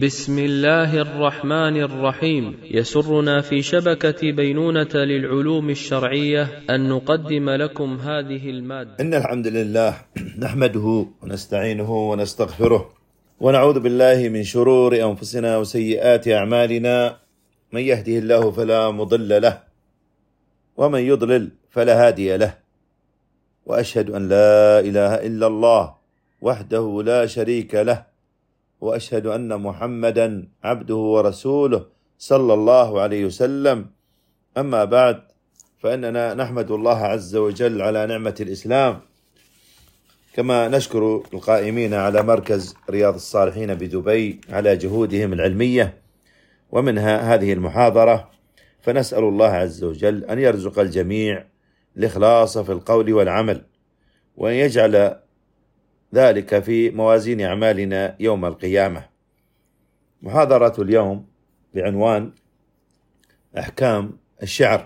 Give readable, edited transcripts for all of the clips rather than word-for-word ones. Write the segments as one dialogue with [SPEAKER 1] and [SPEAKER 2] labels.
[SPEAKER 1] بسم الله الرحمن الرحيم. يسرنا في شبكة بينونة للعلوم الشرعية أن نقدم لكم هذه المادة.
[SPEAKER 2] إن الحمد لله نحمده ونستعينه ونستغفره ونعوذ بالله من شرور أنفسنا وسيئات أعمالنا. من يهده الله فلا مضل له ومن يضلل فلا هادي له، وأشهد أن لا إله إلا الله وحده لا شريك له، وأشهد أن محمدا عبده ورسوله صلى الله عليه وسلم. أما بعد، فإننا نحمد الله عز وجل على نعمة الإسلام، كما نشكر القائمين على مركز رياض الصالحين بدبي على جهودهم العلمية، ومنها هذه المحاضرة. فنسأل الله عز وجل أن يرزق الجميع الإخلاص في القول والعمل، وأن يجعل ذلك في موازين أعمالنا يوم القيامة. محاضرة اليوم بعنوان أحكام الشعر.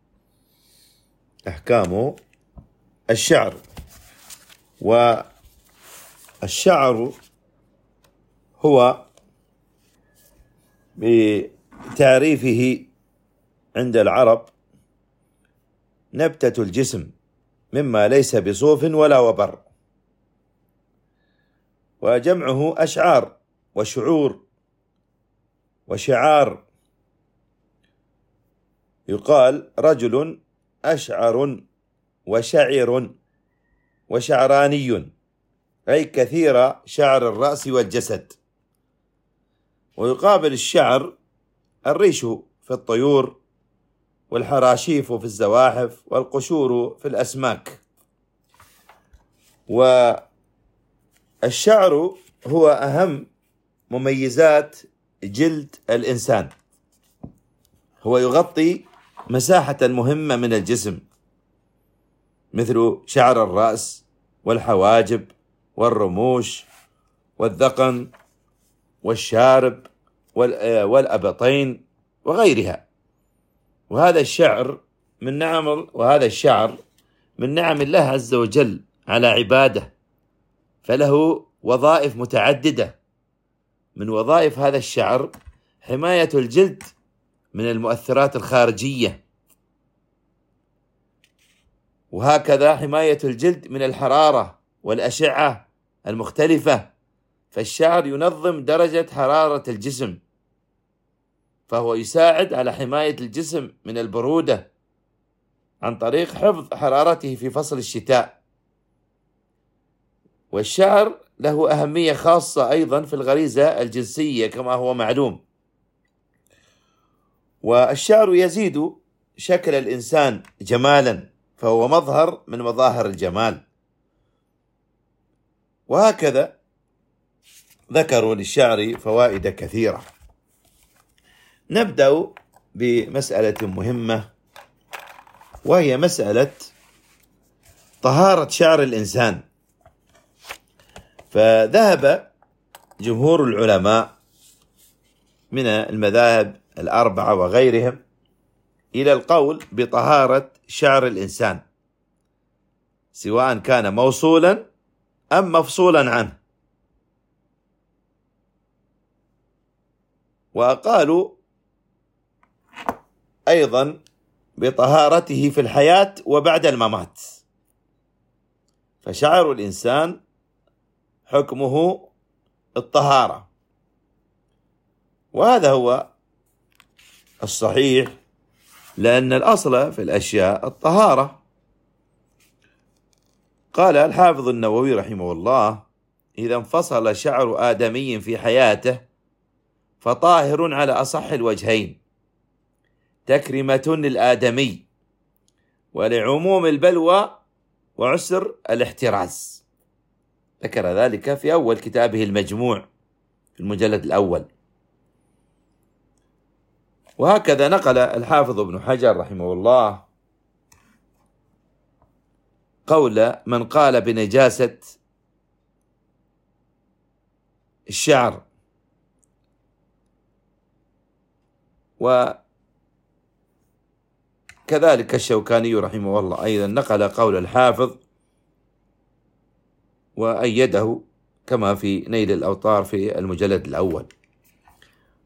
[SPEAKER 2] أحكام الشعر. والشعر هو بتعريفه عند العرب نبتة الجسم مما ليس بصوف ولا وبر، وجمعه أشعار وشعور وشعار. يقال رجل أشعر وشعر وشعراني، أي كثير شعر الرأس والجسد. ويقابل الشعر الريش في الطيور، والحراشيف في الزواحف، والقشور في الأسماك. والشعر هو أهم مميزات جلد الإنسان، هو يغطي مساحة مهمة من الجسم، مثل شعر الرأس والحواجب والرموش والذقن والشارب والأبطين وغيرها. وهذا الشعر من نعم الله عز وجل على عباده، فله وظائف متعددة. من وظائف هذا الشعر حماية الجلد من المؤثرات الخارجية، وهكذا حماية الجلد من الحرارة والأشعة المختلفة. فالشعر ينظم درجة حرارة الجسم، فهو يساعد على حماية الجسم من البرودة عن طريق حفظ حرارته في فصل الشتاء. والشعر له أهمية خاصة أيضا في الغريزة الجنسية كما هو معلوم. والشعر يزيد شكل الإنسان جمالا، فهو مظهر من مظاهر الجمال. وهكذا ذكروا للشعر فوائد كثيرة. نبدأ بمسألة مهمة، وهي مسألة طهارة شعر الإنسان. فذهب جمهور العلماء من المذاهب الأربعة وغيرهم إلى القول بطهارة شعر الإنسان، سواء كان موصولا أم مفصولا عنه. وقالوا أيضا بطهارته في الحياة وبعد الممات. فشعر الإنسان حكمه الطهارة، وهذا هو الصحيح، لأن الأصل في الأشياء الطهارة. قال الحافظ النووي رحمه الله: إذا انفصل شعر آدمي في حياته فطاهر على أصح الوجهين، تكرمة للآدمي ولعموم البلوى وعسر الاحتراز. ذكر ذلك في أول كتابه المجموع في المجلد الأول. وهكذا نقل الحافظ ابن حجر رحمه الله قول من قال بنجاسة الشعر. وكذلك الشوكاني رحمه الله أيضا نقل قول الحافظ وأيده، كما في نيل الأوطار في المجلد الأول.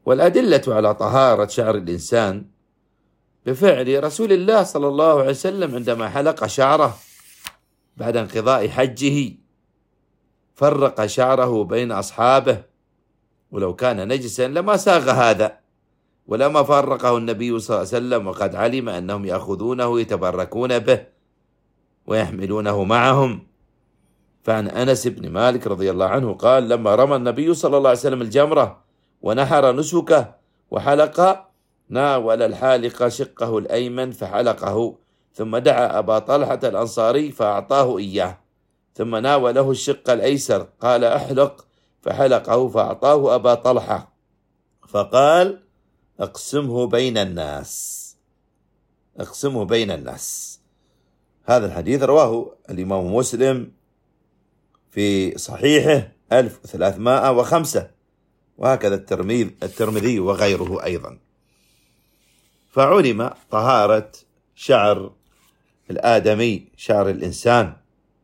[SPEAKER 2] والأدلة على طهارة شعر الإنسان بفعل رسول الله صلى الله عليه وسلم عندما حلق شعره بعد انقضاء حجه، فرق شعره بين أصحابه، ولو كان نجسا لما ساغ هذا، ولما فرقه النبي صلى الله عليه وسلم وقد علم أنهم يأخذونه يتبركون به ويحملونه معهم. فعن أنس بن مالك رضي الله عنه قال: لما رمى النبي صلى الله عليه وسلم الجمرة ونحر نسكه وحلق، ناول الحالق شقه الأيمن فحلقه، ثم دعا أبا طلحة الأنصاري فأعطاه إياه، ثم ناوله الشق الأيسر قال: أحلق، فحلقه فأعطاه أبا طلحة، فقال: اقسمه بين الناس، اقسمه بين الناس. هذا الحديث رواه الإمام مسلم في صحيحه 1305، وهكذا الترمذي وغيره أيضا. فعلم طهارة شعر الآدمي، شعر الإنسان،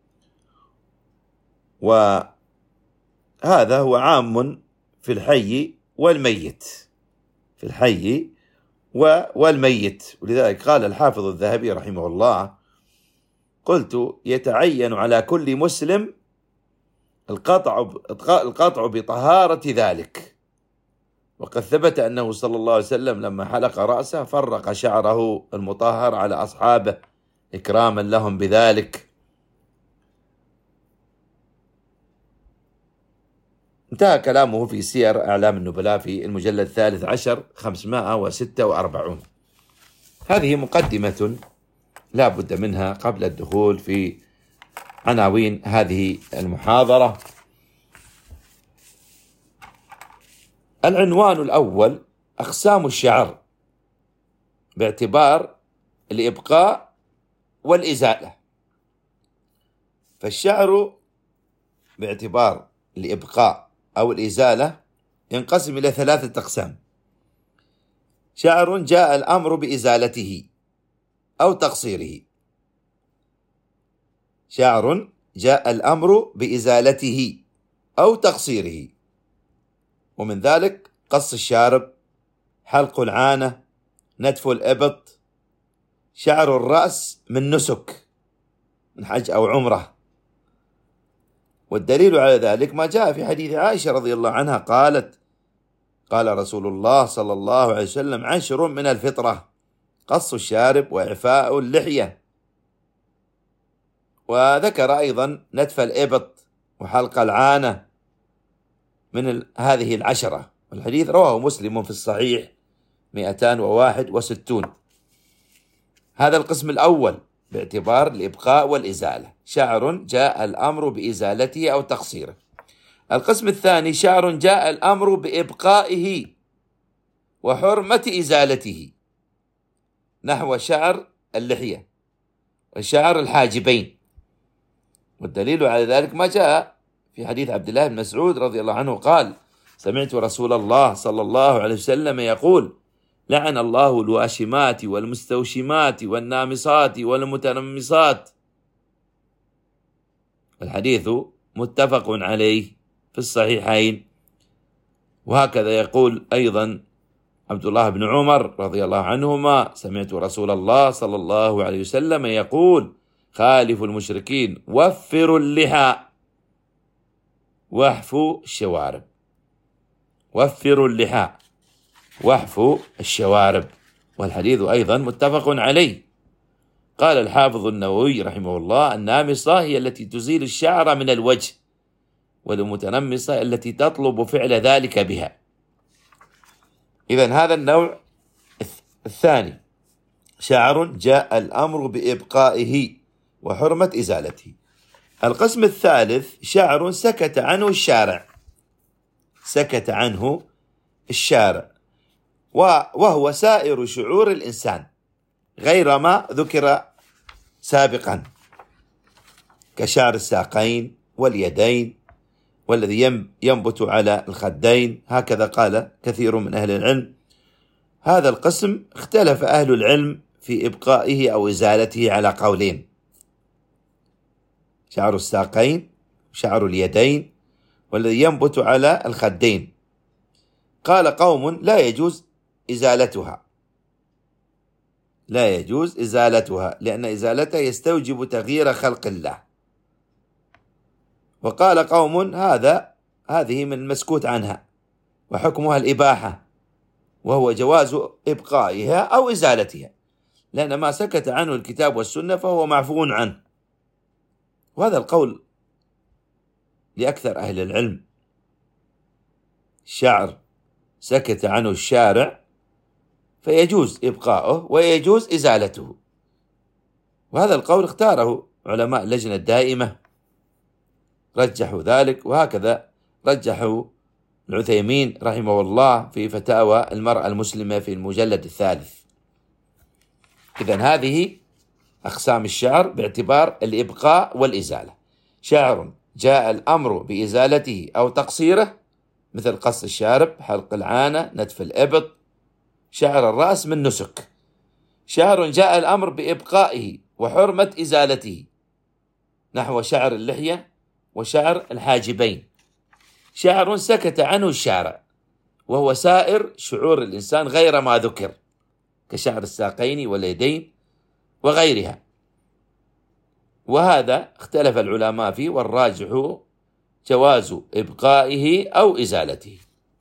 [SPEAKER 2] وهذا هو عام في الحي والميت، في الحي والميت. ولذلك قال الحافظ الذهبي رحمه الله: قلت: يتعين على كل مسلم القطع بطهارة ذلك. وقد ثبت أنه صلى الله عليه وسلم لما حلق رأسه فرق شعره المطهر على أصحابه إكراما لهم بذلك. انتهى كلامه في سير أعلام النبلاء في المجلد 13 546. هذه مقدمة لا بد منها قبل الدخول في عناوين هذه المحاضرة. العنوان الأول: أقسام الشعر باعتبار الإبقاء والإزالة. فالشعر باعتبار الإبقاء أو الإزالة ينقسم إلى 3 أقسام: شعر جاء الأمر بإزالته أو تقصيره، شعر جاء الأمر بإزالته أو تقصيره، ومن ذلك قص الشارب، حلق العانة، نتف الإبط، شعر الرأس من نسك من حج أو عمرة. والدليل على ذلك ما جاء في حديث عائشة رضي الله عنها قالت: قال رسول الله صلى الله عليه وسلم: 10 من الفطرة: قص الشارب وإعفاء اللحية. وذكر أيضا نتف الإبط وحلق العانة من هذه 10. الحديث رواه مسلم في الصحيح 261. هذا القسم الأول باعتبار الإبقاء والإزالة، شعر جاء الأمر بإزالته أو تقصيره. القسم الثاني: شعر جاء الأمر بإبقائه وحرمة إزالته، نحو شعر اللحية وشعر الحاجبين. والدليل على ذلك ما جاء في حديث عبد الله بن مسعود رضي الله عنه قال: سمعت رسول الله صلى الله عليه وسلم يقول: لعن الله الواشمات والمستوشمات والنامصات والمتنمصات. الحديث متفق عليه في الصحيحين. وهكذا يقول أيضا عبد الله بن عمر رضي الله عنهما: سمعت رسول الله صلى الله عليه وسلم يقول: خالفوا المشركين وفروا اللحى واحفوا الشوارب. وفروا اللحى واحفوا الشوارب. والحديث أيضا متفق عليه. قال الحافظ النووي رحمه الله: النامصة هي التي تزيل الشعر من الوجه، والمتنمصة التي تطلب فعل ذلك بها. إذن هذا النوع الثاني: شعر جاء الأمر بإبقائه وحرمة إزالته. القسم الثالث: شعر سكت عنه الشارع، سكت عنه الشارع، وهو سائر شعور الإنسان غير ما ذكر سابقا، كشعر الساقين واليدين والذي ينبت على الخدين. هكذا قال كثير من أهل العلم. هذا القسم اختلف أهل العلم في إبقائه أو إزالته على قولين: شعر الساقين، شعر اليدين، والذي ينبت على الخدين. قال قوم لا يجوز إزالتها، لا يجوز إزالتها لأن إزالتها يستوجب تغيير خلق الله. وقال قوم هذه من المسكوت عنها وحكمها الإباحة، وهو جواز إبقائها أو إزالتها، لأن ما سكت عنه الكتاب والسنة فهو معفو عنه. وهذا القول لأكثر أهل العلم. الشعر سكت عنه الشارع فيجوز إبقاؤه ويجوز إزالته، وهذا القول اختاره علماء اللجنة الدائمة، رجحوا ذلك، وهكذا رجحوا العثيمين رحمه الله في فتاوى المرأة المسلمة في المجلد 3. إذن هذه أقسام الشعر باعتبار الإبقاء والإزالة. شعر جاء الأمر بإزالته أو تقصيره مثل قص الشارب، حلق العانة، نتف الإبط، شعر الرأس من نسك. شعر جاء الأمر بإبقائه وحرمة إزالته نحو شعر اللحية وشعر الحاجبين. شعر سكت عنه الشارع وهو سائر شعور الإنسان غير ما ذكر كشعر الساقين واليدين وغيرها، وهذا اختلف العلماء فيه، والراجح جواز إبقائه أو إزالته.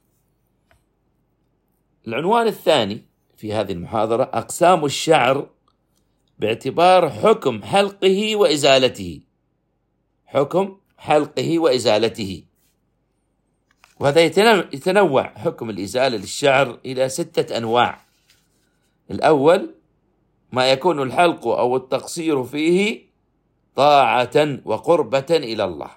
[SPEAKER 2] العنوان الثاني في هذه المحاضرة أقسام الشعر باعتبار حكم حلقه وإزالته. حكم حلقه وإزالته، وهذا يتنوع حكم الإزالة للشعر إلى 6 أنواع. الأول ما يكون الحلق أو التقصير فيه طاعة وقربة إلى الله.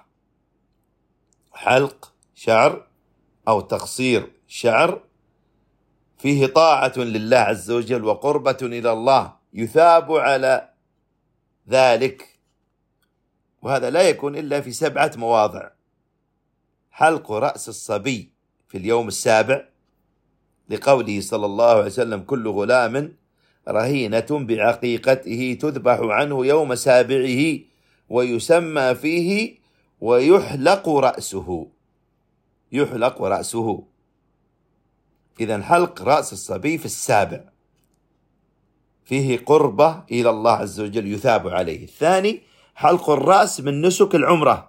[SPEAKER 2] حلق شعر أو تقصير شعر فيه طاعة لله عز وجل وقربة إلى الله، يثاب على ذلك، وهذا لا يكون إلا في 7 مواضع. حلق رأس الصبي في اليوم 7 لقوله صلى الله عليه وسلم: كل غلام رهينة بعقيقته تذبح عنه يوم 7 ويسمى فيه ويحلق رأسه. يحلق رأسه. إذن حلق رأس الصبي في 7 فيه قربة إلى الله عز وجل يثاب عليه. الثاني حلق الرأس من نسك العمرة.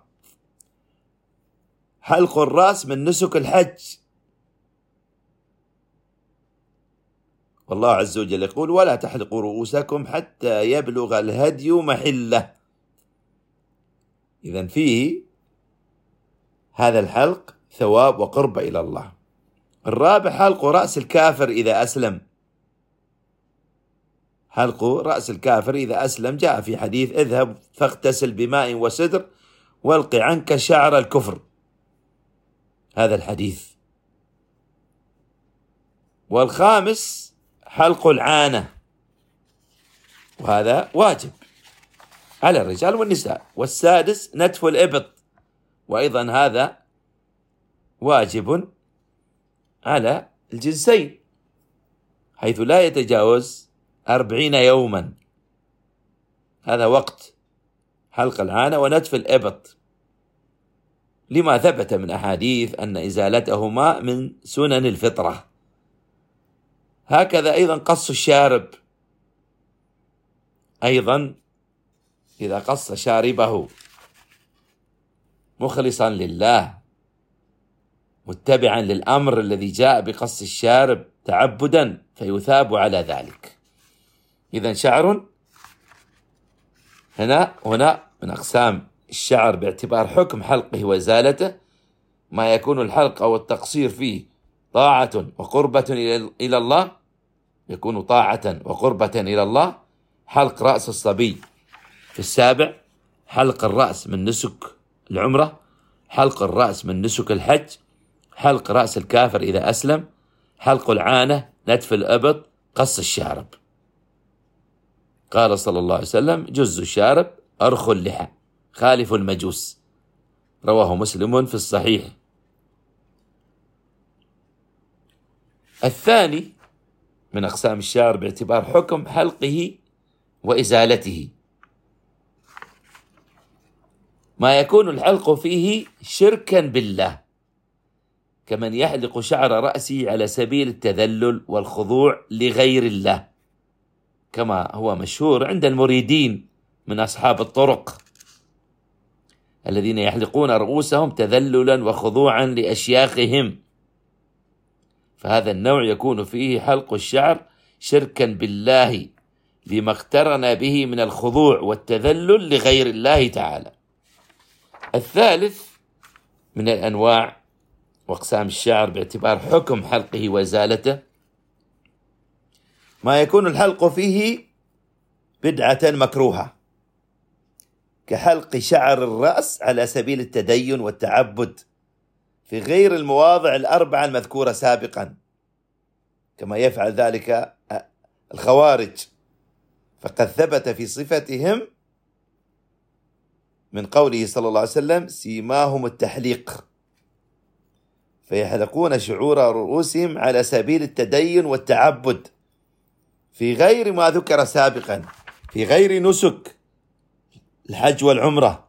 [SPEAKER 2] حلق الرأس من نسك الحج، والله عز وجل يقول: ولا تحلقوا رؤوسكم حتى يبلغ الهدي محله. إذن فيه هذا الحلق ثواب وقرب إلى الله. الرابع حلق رأس الكافر إذا أسلم. حلق رأس الكافر إذا أسلم جاء في حديث: اذهب فاغتسل بماء وسدر والق عنك شعر الكفر. هذا الحديث. والخامس حلق العانة، وهذا واجب على الرجال والنساء. والسادس نتف الإبط، وأيضا هذا واجب على الجنسين، حيث لا يتجاوز 40 يوما. هذا وقت حلق العانة ونتف الإبط، لما ثبت من أحاديث أن إزالتهما من سنن الفطرة. هكذا أيضا قص الشارب، أيضا إذا قص شاربه مخلصا لله متبعا للأمر الذي جاء بقص الشارب تعبدا فيثاب على ذلك. إذن شعر هنا من أقسام الشعر باعتبار حكم حلقه وإزالته ما يكون الحلق أو التقصير فيه طاعة وقربة إلى الله، يكون طاعة وقربة إلى الله. حلق رأس الصبي في 7، حلق الرأس من نسك العمرة، حلق الرأس من نسك الحج، حلق رأس الكافر إذا أسلم، حلق العانة، نتف الإبط، قص الشارب. قال صلى الله عليه وسلم: جز الشارب أرخ اللحى خالف المجوس. رواه مسلم في الصحيح. الثاني من أقسام الشعر باعتبار حكم حلقه وإزالته ما يكون الحلق فيه شركا بالله، كمن يحلق شعر رأسه على سبيل التذلل والخضوع لغير الله، كما هو مشهور عند المريدين من أصحاب الطرق الذين يحلقون رؤوسهم تذللا وخضوعا لأشياخهم، فهذا النوع يكون فيه حلق الشعر شركا بالله لما اقترن به من الخضوع والتذلل لغير الله تعالى. الثالث من الأنواع وأقسام الشعر باعتبار حكم حلقه وإزالته ما يكون الحلق فيه بدعة مكروهة، كحلق شعر الرأس على سبيل التدين والتعبد في غير المواضع الأربعة المذكورة سابقا، كما يفعل ذلك الخوارج، فقد ثبت في صفتهم من قوله صلى الله عليه وسلم: سيماهم التحليق، فيحلقون شعور رؤوسهم على سبيل التدين والتعبد في غير ما ذكر سابقا، في غير نسك الحج والعمرة،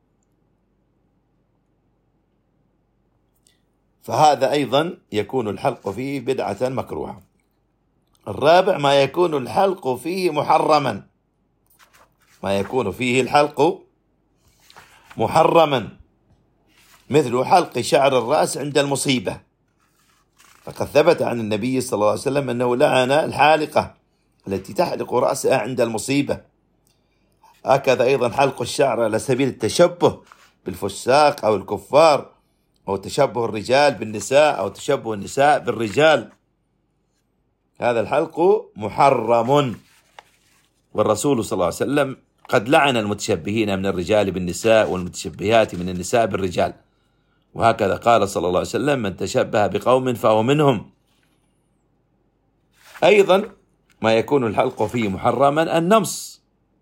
[SPEAKER 2] فهذا أيضا يكون الحلق فيه بدعة مكروهة. الرابع ما يكون الحلق فيه محرما، ما يكون فيه الحلق محرما، مثل حلق شعر الرأس عند المصيبة، فقد ثبت عن النبي صلى الله عليه وسلم أنه لعن الحالقة التي تحلق رأسها عند المصيبة. هكذا أيضا حلق الشعر على سبيل التشبه بالفساق أو الكفار، أو تشبه الرجال بالنساء، أو تشبه النساء بالرجال، هذا الحلق محرم، والرسول صلى الله عليه وسلم قد لعن المتشبهين من الرجال بالنساء والمتشبهات من النساء بالرجال، وهكذا قال صلى الله عليه وسلم: من تشبه بقوم فهو منهم. أيضا ما يكون الحلق فيه محرما النمص،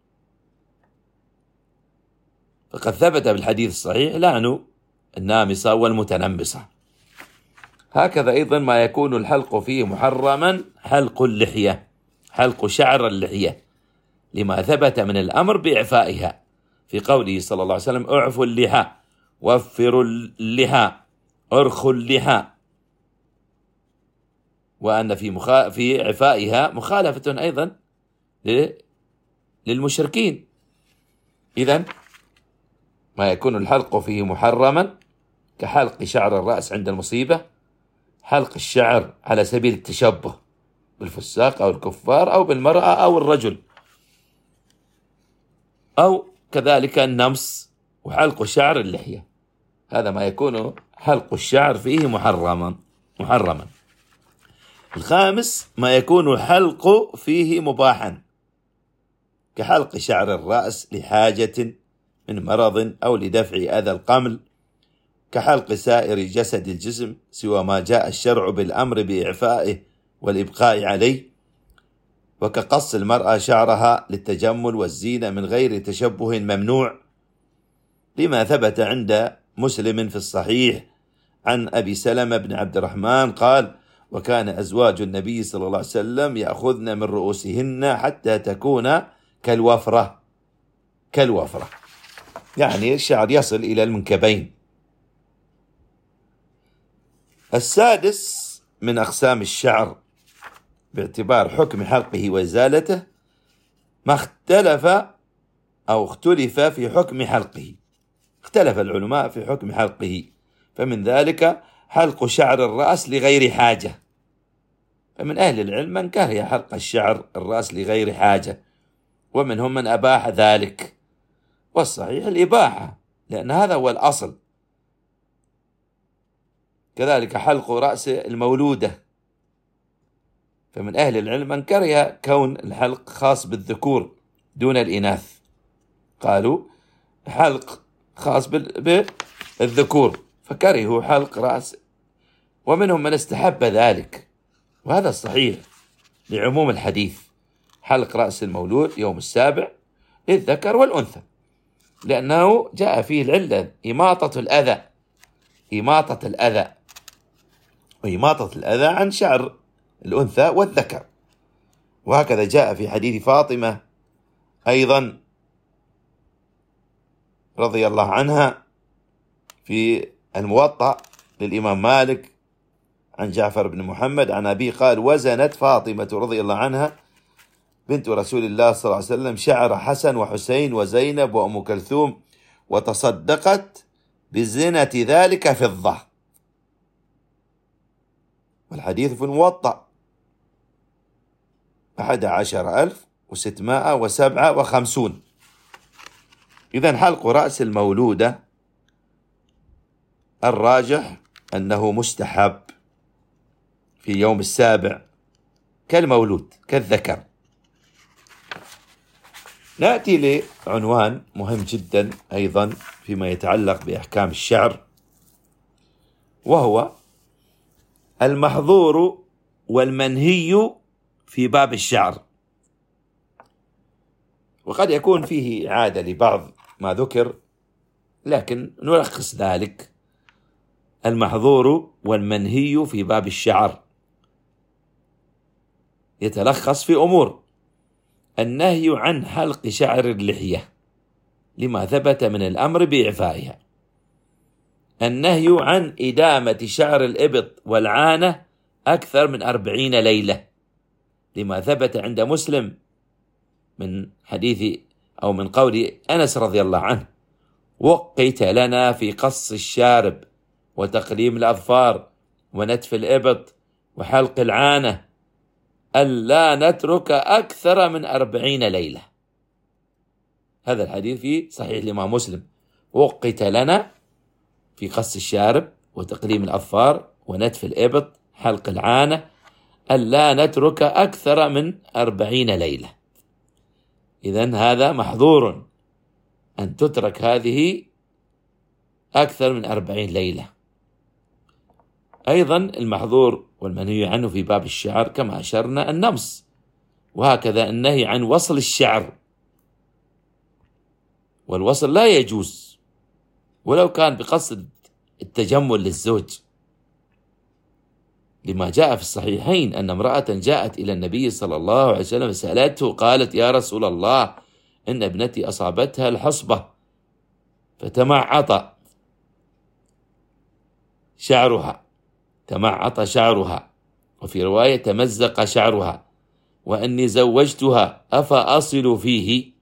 [SPEAKER 2] فقد ثبت بالحديث الصحيح: لعن النامصة والمتنمصة. هكذا أيضا ما يكون الحلق فيه محرما حلق اللحية، حلق شعر اللحية، لما ثبت من الأمر بإعفائها في قوله صلى الله عليه وسلم: اعفوا اللحى، وفروا اللحى، ارخوا اللحى، وأن في إعفائها مخالفة أيضا للمشركين. إذن ما يكون الحلق فيه محرما كحلق شعر الرأس عند المصيبة، حلق الشعر على سبيل التشبه بالفساق أو الكفار أو بالمرأة أو الرجل، أو كذلك النمص وحلق شعر اللحية، هذا ما يكون حلق الشعر فيه محرما. الخامس ما يكون حلق فيه مباحا، كحلق شعر الرأس لحاجة من مرض أو لدفع أذى القمل، كحلق سائر جسد الجسم سوى ما جاء الشرع بالأمر بإعفائه والإبقاء عليه، وكقص المرأة شعرها للتجمل والزينة من غير تشبه ممنوع، لما ثبت عند مسلم في الصحيح عن أبي سلمة بن عبد الرحمن قال: وكان أزواج النبي صلى الله عليه وسلم يأخذن من رؤوسهن حتى تكون كالوفرة، يعني الشعر يصل إلى المنكبين. السادس من أقسام الشعر باعتبار حكم حلقه وإزالته ما اختلف في حكم حلقه، اختلف العلماء في حكم حلقه، فمن ذلك حلق شعر الرأس لغير حاجة، فمن أهل العلم من كره حلق الشعر الرأس لغير حاجة، ومنهم من أباح ذلك، والصحيح الإباحة لأن هذا هو الأصل. كذلك حلق رأس المولودة، فمن أهل العلم من كره كون الحلق خاص بالذكور دون الإناث، قالوا حلق خاص بالذكور فكرهوا حلق رأس، ومنهم من استحب ذلك، وهذا الصحيح لعموم الحديث: حلق رأس المولود يوم السابع للذكر والأنثى، لأنه جاء فيه العلة إماطة الأذى عن شعر الأنثى والذكر. وهكذا جاء في حديث فاطمة أيضا رضي الله عنها في الموطأ للإمام مالك عن جعفر بن محمد عن أبي قال: وزنت فاطمة رضي الله عنها بنت رسول الله صلى الله عليه وسلم شعر حسن وحسين وزينب وأم كلثوم وتصدقت بزنة ذلك فضة. والحديث في الموطأ 11,657. إذن حلق رأس المولودة الراجح أنه مستحب في يوم السابع كالمولود كالذكر. نأتي لعنوان مهم جدا أيضا فيما يتعلق بأحكام الشعر، وهو المحظور والمنهي في باب الشعر. وقد يكون فيه إعادة لبعض ما ذكر، لكن نلخص ذلك. المحظور والمنهي في باب الشعر يتلخص في أمور: النهي عن حلق شعر اللحية لما ثبت من الأمر بإعفائها، النهي عن إدامة شعر الإبط والعانة أكثر من 40 ليلة لما ثبت عند مسلم من حديث أو من قول أنس رضي الله عنه: وقت لنا في قص الشارب وتقليم الأظفار ونتف الإبط وحلق العانة ألا نترك أكثر من 40 ليلة. هذا الحديث في صحيح الإمام مسلم: وقت لنا في قص الشارب وتقليم الأظفار ونتف الإبط حلق العانة ألا نترك أكثر من 40 ليلة. إذن هذا محظور أن تترك هذه أكثر من 40 ليلة. أيضا المحظور والمنهي عنه في باب الشعر كما أشرنا النمص، وهكذا النهي عن وصل الشعر، والوصل لا يجوز ولو كان بقصد التجمل للزوج، لما جاء في الصحيحين أن امرأة جاءت إلى النبي صلى الله عليه وسلم سألته قالت: يا رسول الله، إن ابنتي أصابتها الحصبة فتمعط شعرها، وفي رواية تمزق شعرها، وأني زوجتها أفأصل فيه؟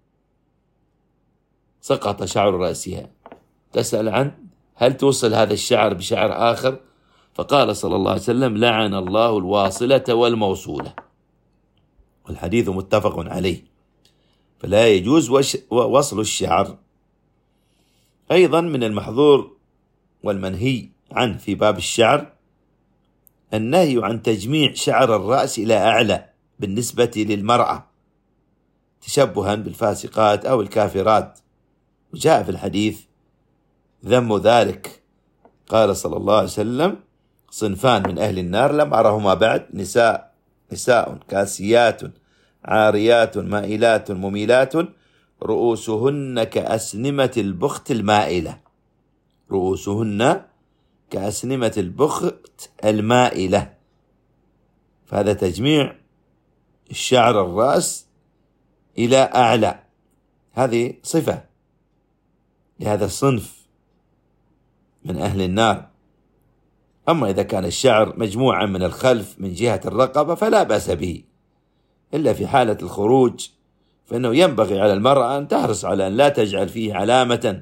[SPEAKER 2] سقط شعر رأسها. تسأل عن هل توصل هذا الشعر بشعر آخر؟ فقال صلى الله عليه وسلم: لعن الله الواصلة والموصولة. والحديث متفق عليه، فلا يجوز وصل الشعر. أيضا من المحظور والمنهي عنه في باب الشعر النهي عن تجميع شعر الرأس إلى أعلى بالنسبة للمرأة تشبها بالفاسقات أو الكافرات، وجاء في الحديث ذم ذلك. قال صلى الله عليه وسلم: صنفان من أهل النار لم أرهما بعد: نساء كاسيات عاريات مائلات مميلات رؤوسهن كأسنمة البخت المائلة. رؤوسهن كأسنمة البخت المائلة. فهذا تجميع الشعر الرأس إلى أعلى، هذه صفة لهذا الصنف من أهل النار. أما إذا كان الشعر مجموعا من الخلف من جهة الرقبة فلا بأس به، إلا في حالة الخروج فإنه ينبغي على المرأة أن تحرص على أن لا تجعل فيه علامة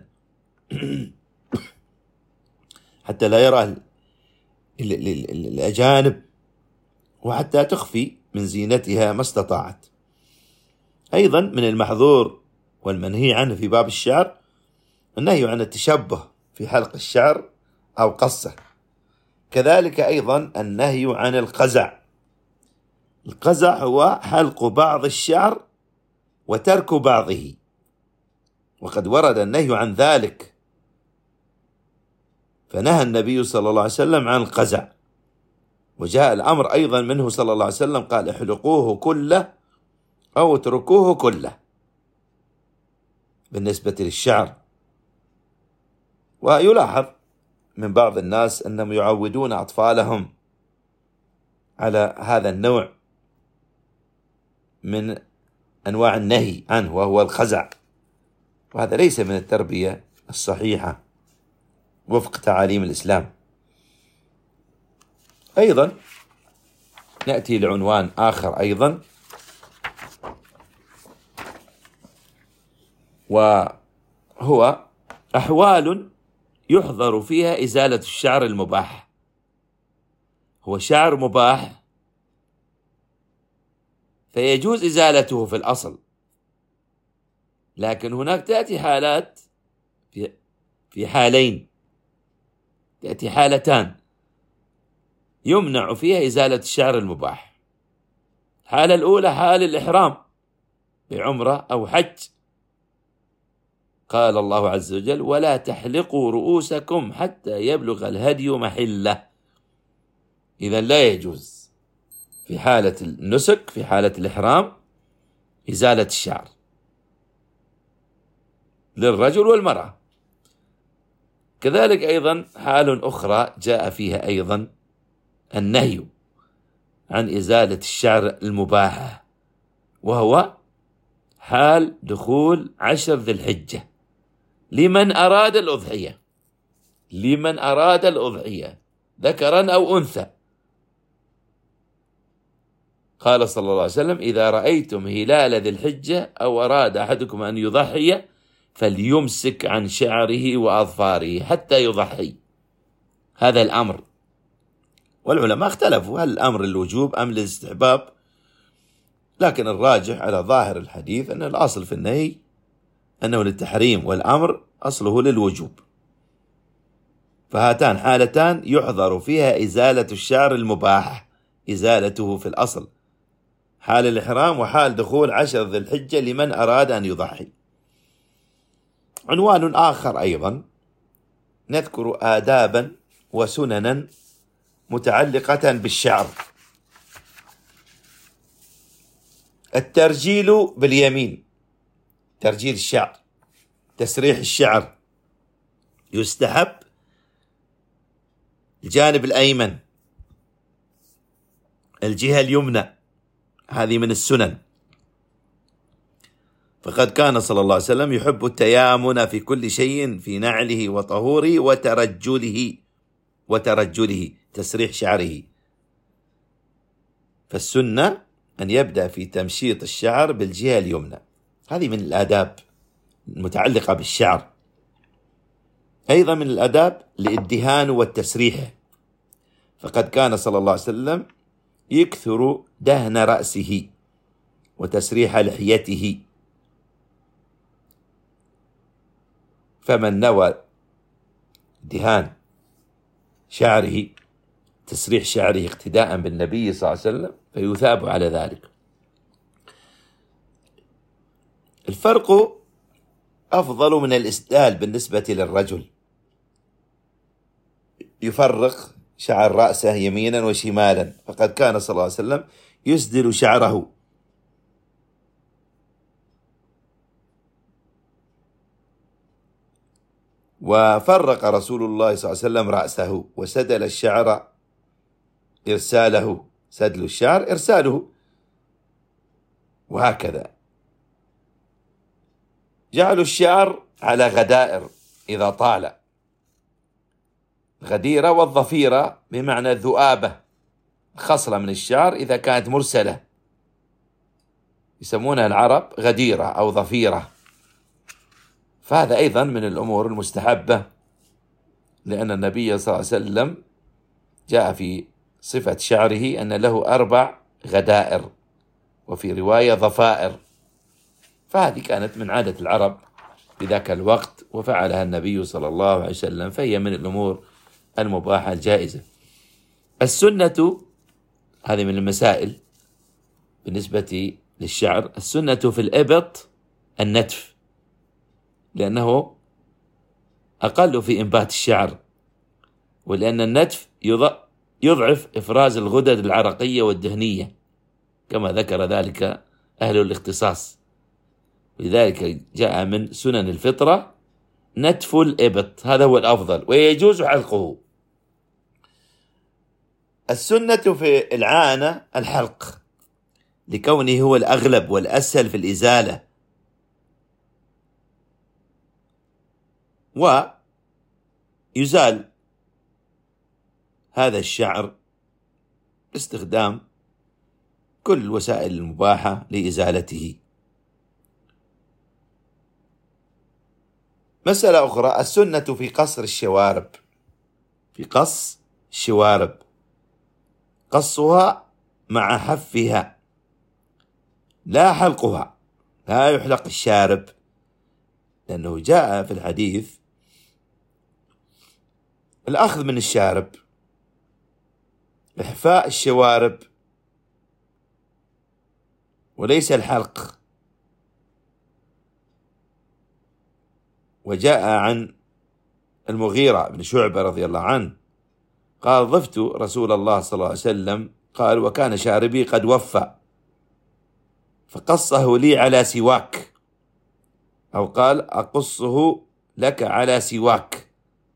[SPEAKER 2] حتى لا يرى الأجانب، وحتى تخفي من زينتها ما استطاعت. أيضا من المحظور والمنهي عنه في باب الشعر النهي عن التشبه في حلق الشعر أو قصه. كذلك أيضا النهي عن القزع. القزع هو حلق بعض الشعر وترك بعضه، وقد ورد النهي عن ذلك، فنهى النبي صلى الله عليه وسلم عن القزع. وجاء الأمر أيضا منه صلى الله عليه وسلم قال: احلقوه كله أو اتركوه كله بالنسبة للشعر. ويلاحظ من بعض الناس أنهم يعودون أطفالهم على هذا النوع من أنواع النهي عنه وهو الخزع، وهذا ليس من التربية الصحيحة وفق تعاليم الإسلام. أيضا نأتي لعنوان آخر أيضا، وهو أحوال يحظر فيها إزالة الشعر المباح. هو شعر مباح فيجوز إزالته في الأصل، لكن هناك تأتي حالات، في حالين، تأتي حالتان يمنع فيها إزالة الشعر المباح. الحالة الأولى حال الإحرام بعمرة أو حج، قال الله عز وجل: ولا تحلقوا رؤوسكم حتى يبلغ الهدي محله. إذن لا يجوز في حالة النسك، في حالة الإحرام، إزالة الشعر للرجل والمرأة. كذلك أيضا حال أخرى جاء فيها أيضا النهي عن إزالة الشعر المباحة، وهو حال دخول 10 ذي الحجة لمن أراد الأضحية، لمن أراد الأضحية ذكرا أو أنثى. قال صلى الله عليه وسلم: إذا رأيتم هلال ذي الحجة أو أراد أحدكم أن يضحي فليمسك عن شعره وأظفاره حتى يضحي. هذا الأمر، والعلماء اختلفوا هل الأمر للوجوب أم للاستحباب، لكن الراجح على ظاهر الحديث أن الأصل في النهي أنه للتحريم، والأمر أصله للوجوب. فهاتان حالتان يحظر فيها إزالة الشعر المباح، إزالته في الأصل، حال الإحرام وحال دخول 10 ذي الحجة لمن أراد أن يضحي. عنوان آخر أيضا نذكر آدابا وسننا متعلقة بالشعر. الترجيل باليمين، ترجيل الشعر، تسريح الشعر، يستحب الجانب الأيمن، الجهة اليمنى، هذه من السنن. فقد كان صلى الله عليه وسلم يحب التيامن في كل شيء، في نعله وطهوره وترجله تسريح شعره. فالسنة أن يبدأ في تمشيط الشعر بالجهة اليمنى، هذه من الآداب المتعلقة بالشعر. أيضا من الآداب الادهان والتسريح، فقد كان صلى الله عليه وسلم يكثر دهن رأسه وتسريح لحيته. فمن نوى دهان شعره، تسريح شعره اقتداء بالنبي صلى الله عليه وسلم، فيثاب على ذلك. الفرق أفضل من الإسدال بالنسبة للرجل، يفرق شعر رأسه يمينا وشمالا، فقد كان صلى الله عليه وسلم يسدل شعره. وفرق رسول الله صلى الله عليه وسلم رأسه وسدل الشعر إرساله، سدل الشعر إرساله، وهكذا. جعلوا الشعر على غدائر إذا طال، غديرة والظفيرة بمعنى الذؤابة، خصلة من الشعر إذا كانت مرسلة يسمونها العرب غديرة أو ظفيرة. فهذا أيضا من الأمور المستحبة، لأن النبي صلى الله عليه وسلم جاء في صفة شعره أن له 4 غدائر، وفي رواية ضفائر، فهذه كانت من عادة العرب في ذاك الوقت، وفعلها النبي صلى الله عليه وسلم، فهي من الأمور المباحة الجائزة. السنة، هذه من المسائل بالنسبة للشعر، السنة في الإبط النتف، لأنه أقل في إنبات الشعر، ولأن النتف يضعف إفراز الغدد العرقية والدهنية كما ذكر ذلك أهل الاختصاص. لذلك جاء من سنن الفطرة نتف الإبط، هذا هو الأفضل، ويجوز حلقه. السنة في العانة الحلق، لكونه هو الأغلب والأسهل في الإزالة، ويزال هذا الشعر باستخدام كل الوسائل المباحة لإزالته. مسألة أخرى، السنة في قصر الشوارب، في قص الشوارب، قصها مع حفها لا حلقها، لا يحلق الشارب، لأنه جاء في الحديث الأخذ من الشارب، إحفاء الشوارب، وليس الحلق. وجاء عن المغيرة بن شعبة رضي الله عنه قال: ضفت رسول الله صلى الله عليه وسلم، قال: وكان شاربي قد وفى، فقصه لي على سواك، أو قال: أقصه لك على سواك.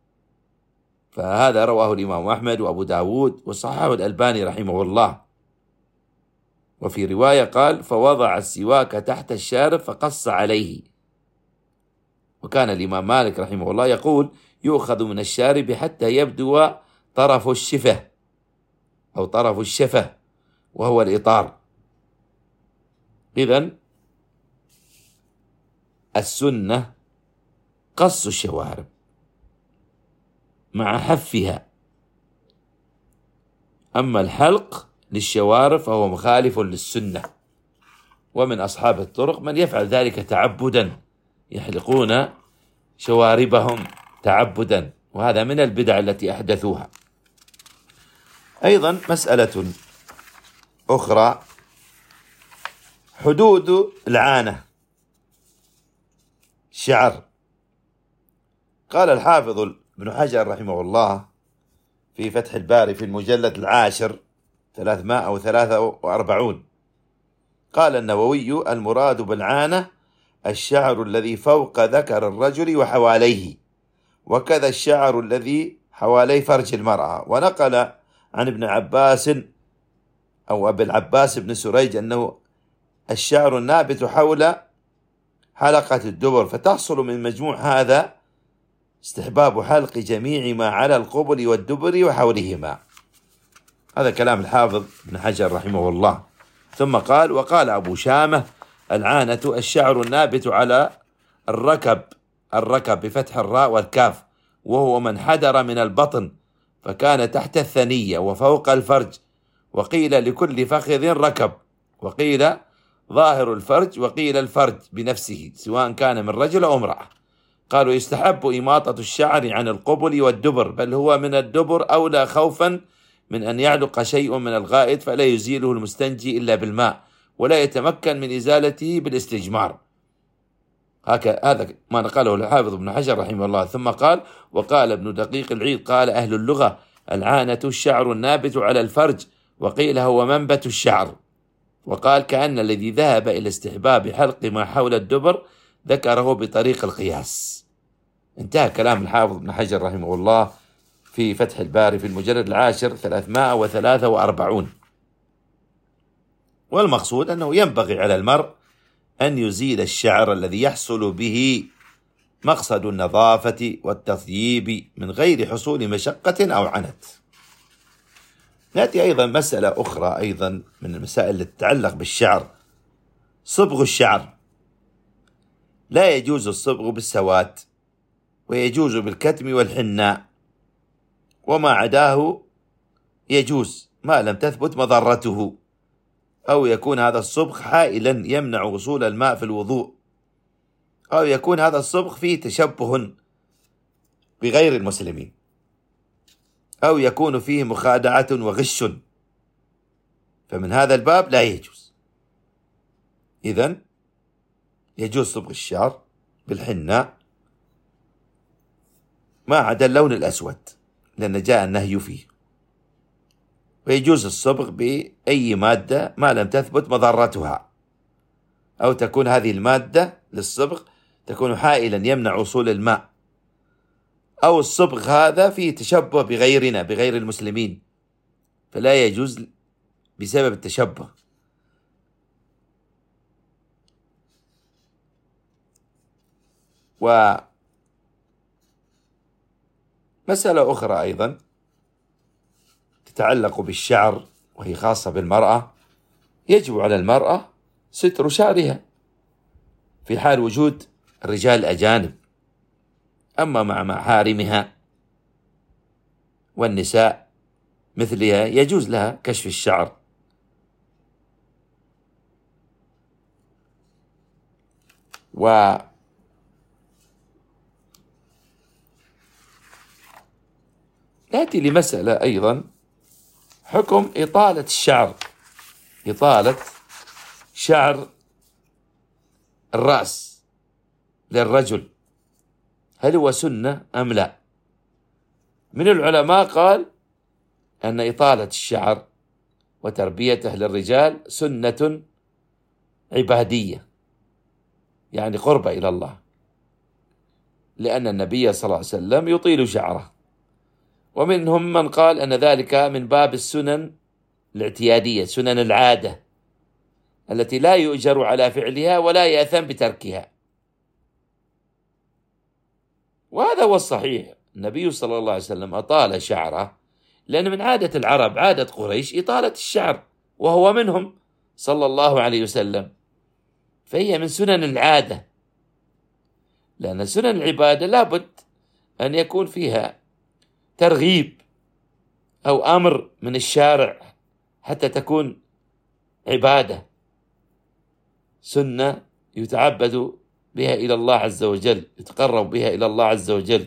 [SPEAKER 2] فهذا رواه الإمام أحمد وأبو داود وصححه الألباني رحمه الله. وفي رواية قال: فوضع السواك تحت الشارب فقص عليه. وكان الإمام مالك رحمه الله يقول: يؤخذ من الشارب حتى يبدو طرف الشفة أو طرف الشفة، وهو الإطار. إذن السنة قص الشوارب مع حفها، أما الحلق للشوارب فهو مخالف للسنة. ومن أصحاب الطرق من يفعل ذلك تعبدا، يحلقون شواربهم تعبدا، وهذا من البدع التي أحدثوها. أيضا مسألة أخرى، حدود العانة، الشعر. قال الحافظ ابن حجر رحمه الله في فتح الباري في المجلد 10 343، قال النووي: المراد بالعانة الشعر الذي فوق ذكر الرجل وحواليه، وكذا الشعر الذي حوالي فرج المرأة. ونقل عن ابن عباس أو أبي العباس بن سريج أنه الشعر النابت حول حلقة الدبر، فتحصل من مجموع هذا استحباب حلق جميع ما على القبل والدبر وحولهما. هذا كلام الحافظ ابن حجر رحمه الله. ثم قال: وقال أبو شامة: العانة الشعر النابت على الركب بفتح الراء والكاف، وهو من حدر من البطن فكان تحت الثنية وفوق الفرج، وقيل لكل فخذ ركب، وقيل ظاهر الفرج، وقيل الفرج بنفسه سواء كان من رجل أو امرأة. قالوا: يستحب إماطة الشعر عن القبل والدبر، بل هو من الدبر أولى، خوفا من أن يعلق شيء من الغائط فلا يزيله المستنجي إلا بالماء، ولا يتمكن من إزالته بالاستجمار. هذا ما نقله الحافظ ابن حجر رحمه الله. ثم قال: وقال ابن دقيق العيد: قال أهل اللغة: العانة الشعر النابت على الفرج، وقيل هو منبت الشعر. وقال: كأن الذي ذهب إلى استحباب حلق ما حول الدبر ذكره بطريق القياس. انتهى كلام الحافظ ابن حجر رحمه الله في فتح الباري في المجلد 10 343. والمقصود أنه ينبغي على المرء أن يزيل الشعر الذي يحصل به مقصد النظافة والتطييب من غير حصول مشقة أو عنت. نأتي أيضا مسألة أخرى أيضا من المسائل التي تتعلق بالشعر، صبغ الشعر. لا يجوز الصبغ بالسواد، ويجوز بالكتم والحناء، وما عداه يجوز ما لم تثبت مضرته، أو يكون هذا الصبغ حائلا يمنع وصول الماء في الوضوء، أو يكون هذا الصبغ فيه تشبه بغير المسلمين، أو يكون فيه مخادعة وغش، فمن هذا الباب لا يجوز. إذن يجوز صبغ الشعر بالحناء ما عدا اللون الأسود، لأن جاء النهي فيه. ويجوز الصبغ بأي مادة ما لم تثبت مضرتها، أو تكون هذه المادة للصبغ تكون حائلا يمنع وصول الماء، أو الصبغ هذا فيه تشبه بغيرنا بغير المسلمين، فلا يجوز بسبب التشبه. ومسألة أخرى أيضا تتعلق بالشعر وهي خاصة بالمرأة، يجب على المرأة ستر شعرها في حال وجود الرجال الأجانب. أما مع محارمها والنساء مثلها يجوز لها كشف الشعر. ونأتي لمسألة أيضا، حكم إطالة الشعر، إطالة شعر الرأس للرجل، هل هو سنة أم لا؟ من العلماء قال أن إطالة الشعر وتربيته للرجال سنة عبادية، يعني قربة إلى الله، لأن النبي صلى الله عليه وسلم يطيل شعره. ومنهم من قال أن ذلك من باب السنن الاعتيادية، سنن العادة التي لا يؤجر على فعلها ولا يأثم بتركها. وهذا هو الصحيح، النبي صلى الله عليه وسلم أطال شعره لأن من عادة العرب، عادة قريش، إطالة الشعر، وهو منهم صلى الله عليه وسلم، فهي من سنن العادة، لأن سنن العبادة لابد أن يكون فيها ترغيب أو أمر من الشارع حتى تكون عبادة، سنة يتعبد بها إلى الله عز وجل، يتقرب بها إلى الله عز وجل.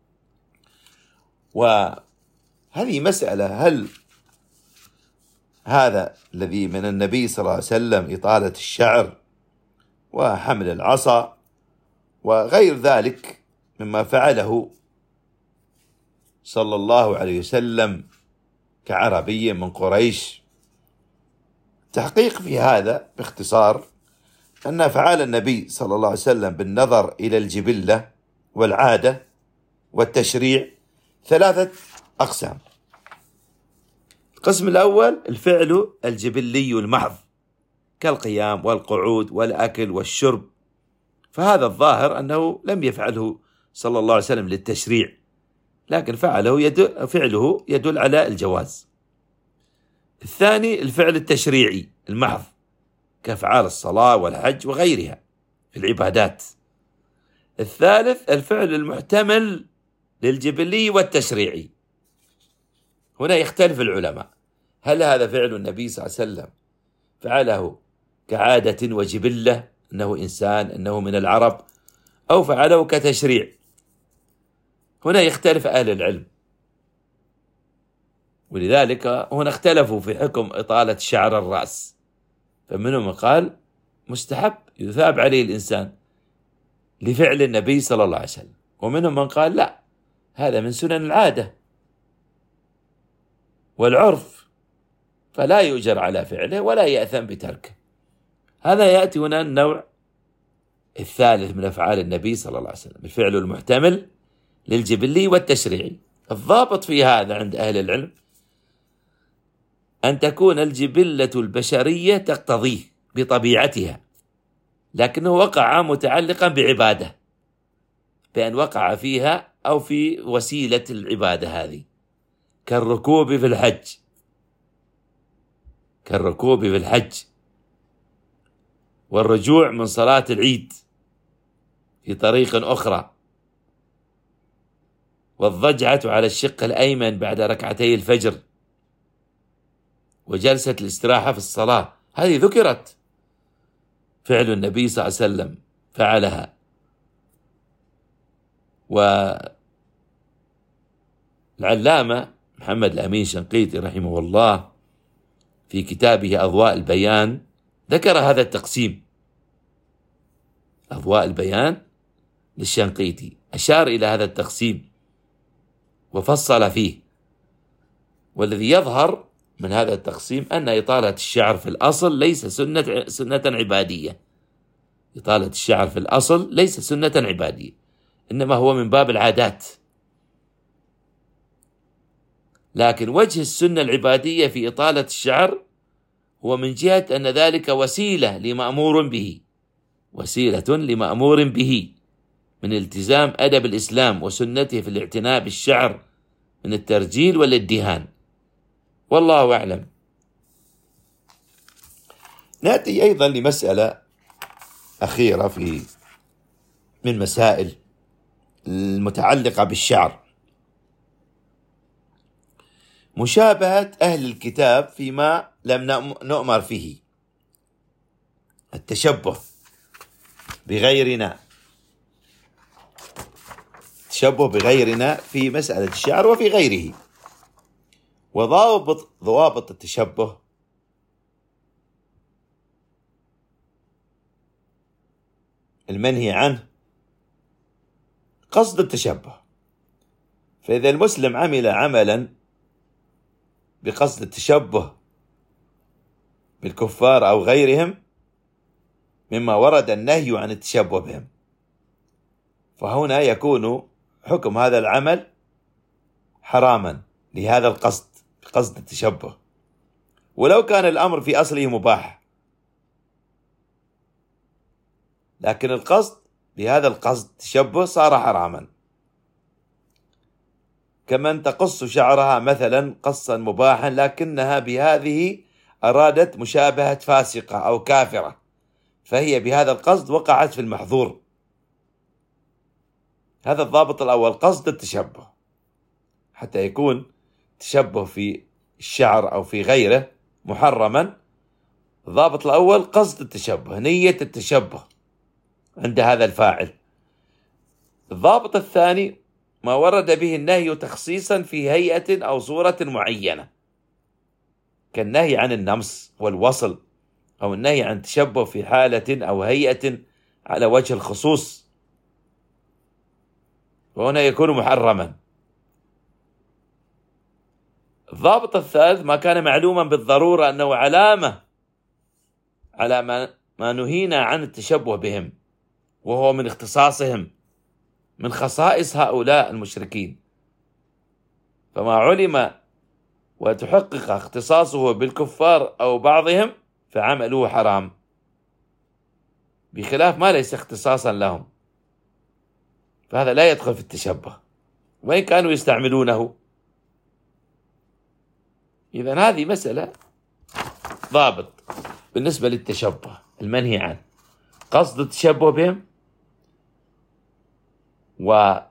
[SPEAKER 2] وهذه مسألة، هل هذا الذي من النبي صلى الله عليه وسلم إطالة الشعر وحمل العصا وغير ذلك مما فعله صلى الله عليه وسلم كعربي من قريش، تحقيق في هذا باختصار أن أفعال النبي صلى الله عليه وسلم بالنظر إلى الجبلة والعادة والتشريع 3 أقسام. القسم الأول الفعل الجبلي المحض كالقيام والقعود والأكل والشرب، فهذا الظاهر أنه لم يفعله صلى الله عليه وسلم للتشريع، لكن فعله يدل على الجواز. الثاني الفعل التشريعي المحض كأفعال الصلاة والحج وغيرها في العبادات. الثالث الفعل المحتمل للجبلي والتشريعي. هنا يختلف العلماء، هل هذا فعل النبي صلى الله عليه وسلم فعله كعادة وجبلة، أنه إنسان، أنه من العرب، أو فعله كتشريع؟ هنا يختلف أهل العلم، ولذلك هنا اختلفوا في حكم إطالة شعر الرأس، فمنهم من قال مستحب يثاب عليه الإنسان لفعل النبي صلى الله عليه وسلم، ومنهم من قال لا، هذا من سنن العادة والعرف، فلا يؤجر على فعله ولا يأثم بتركه. هذا يأتي هنا النوع الثالث من أفعال النبي صلى الله عليه وسلم، الفعل المحتمل للجبلي والتشريعي. الضابط في هذا عند أهل العلم أن تكون الجبلة البشرية تقتضيه بطبيعتها، لكنه وقع متعلقا بعبادة، بأن وقع فيها أو في وسيلة العبادة هذه، كالركوب في الحج والرجوع من صلاة العيد في طريق أخرى، والضجعة على الشق الأيمن بعد ركعتي الفجر، وجلسة الاستراحة في الصلاة، هذه ذكرت فعل النبي صلى الله عليه وسلم فعلها. والعلامة محمد الأمين شنقيطي رحمه الله في كتابه أضواء البيان ذكر هذا التقسيم، أضواء البيان للشنقيطي أشار إلى هذا التقسيم وفصل فيه. والذي يظهر من هذا التقسيم أن إطالة الشعر في الأصل ليس سنة عبادية، إطالة الشعر في الأصل ليس سنة عبادية، إنما هو من باب العادات. لكن وجه السنة العبادية في إطالة الشعر هو من جهة أن ذلك وسيلة لمأمور به من التزام أدب الإسلام وسنته في الاعتناء بالشعر من الترجيل والادهان، والله أعلم. نأتي أيضا لمسألة أخيرة من مسائل المتعلقة بالشعر، مشابهة أهل الكتاب فيما لم نؤمر فيه، التشبه بغيرنا، التشبه بغيرنا في مسألة الشعر وفي غيره. وضوابط التشبه المنهي عنه قصد التشبه. فإذا المسلم عمل عملا بقصد التشبه بالكفار أو غيرهم مما ورد النهي عن التشبه بهم، فهنا يكون حكم هذا العمل حراما لهذا القصد، بقصد التشبه، ولو كان الأمر في أصله مباح، لكن القصد بهذا القصد التشبه صار حراما. كمن تقص شعرها مثلا قصا مباحا لكنها بهذه أرادت مشابهة فاسقة أو كافرة، فهي بهذا القصد وقعت في المحظور. هذا الضابط الأول، قصد التشبه، حتى يكون تشبه في الشعر أو في غيره محرما. الضابط الأول قصد التشبه، نية التشبه عند هذا الفاعل. الضابط الثاني ما ورد به النهي تخصيصا في هيئة أو صورة معينة، كالنهي عن النمص والوصل، أو النهي عن تشبه في حالة أو هيئة على وجه الخصوص، وهنا يكون محرما. الضابط الثالث ما كان معلوما بالضرورة أنه علامة على ما نهينا عن التشبه بهم، وهو من اختصاصهم، من خصائص هؤلاء المشركين، فما علم وتحقق اختصاصه بالكفار أو بعضهم فعمله حرام، بخلاف ما ليس اختصاصا لهم، فهذا لا يدخل في التشبه وإن كانوا يستعملونه. إذن هذه مسألة ضابط بالنسبة للتشبه المنهي عنه، قصد التشبه بهم، وأن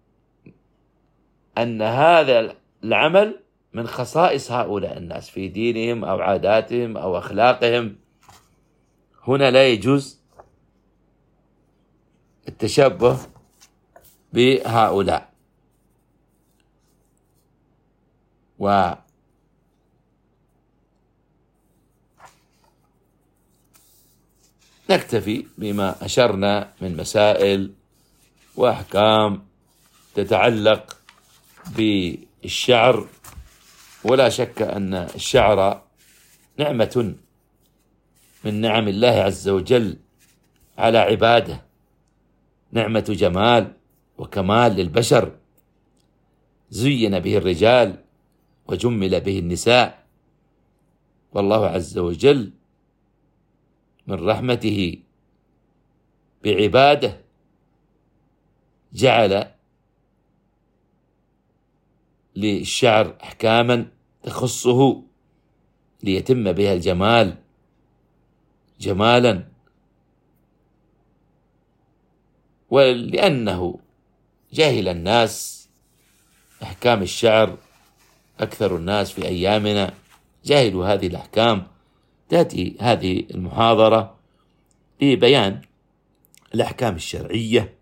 [SPEAKER 2] هذا العمل من خصائص هؤلاء الناس في دينهم أو عاداتهم أو أخلاقهم. هنا لا يجوز التشبه بهؤلاء. ونكتفي بما أشرنا من مسائل وأحكام تتعلق بالشعر. ولا شك أن الشعر نعمة من نعم الله عز وجل على عباده، نعمة جمال وكمال للبشر، زين به الرجال وجمل به النساء. والله عز وجل من رحمته بعباده جعل للشعر أحكاما تخصه ليتم بها الجمال جمالا، ولأنه جاهل الناس أحكام الشعر، أكثر الناس في أيامنا جاهلوا هذه الأحكام. تأتي هذه المحاضرة لبيان الأحكام الشرعية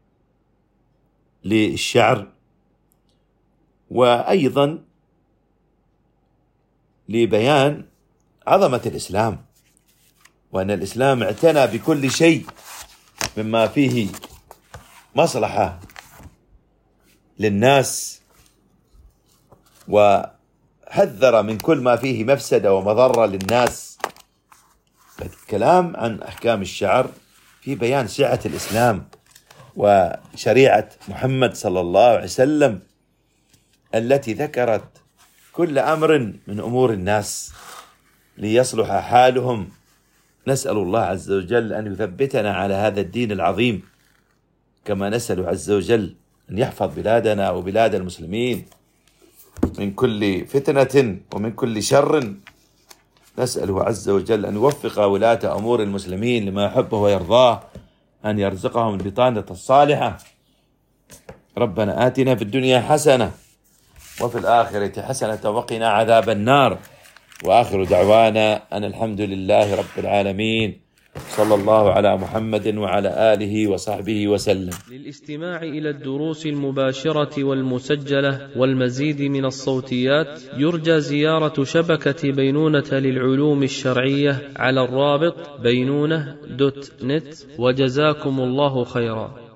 [SPEAKER 2] للشعر، وأيضا لبيان عظمة الإسلام، وأن الإسلام اعتنى بكل شيء مما فيه مصلحة للناس، وحذر من كل ما فيه مفسدة ومضرة للناس. الكلام عن أحكام الشعر في بيان سعة الإسلام وشريعة محمد صلى الله عليه وسلم التي ذكرت كل أمر من أمور الناس ليصلح حالهم. نسأل الله عز وجل أن يثبتنا على هذا الدين العظيم، كما نسأل عز وجل أن يحفظ بلادنا وبلاد المسلمين من كل فتنة ومن كل شر، نسأله عز وجل أن يوفق ولاة أمور المسلمين لما يحبه ويرضاه، أن يرزقهم البطانة الصالحة. ربنا آتنا في الدنيا حسنة وفي الآخرة حسنة وقنا عذاب النار. وآخر دعوانا أن الحمد لله رب العالمين، صلى الله على محمد وعلى آله وصحبه وسلم.
[SPEAKER 1] للاستماع إلى الدروس المباشرة والمسجلة والمزيد من الصوتيات يرجى زيارة شبكة بينونة للعلوم الشرعية على الرابط بينونة.net. وجزاكم الله خيرا.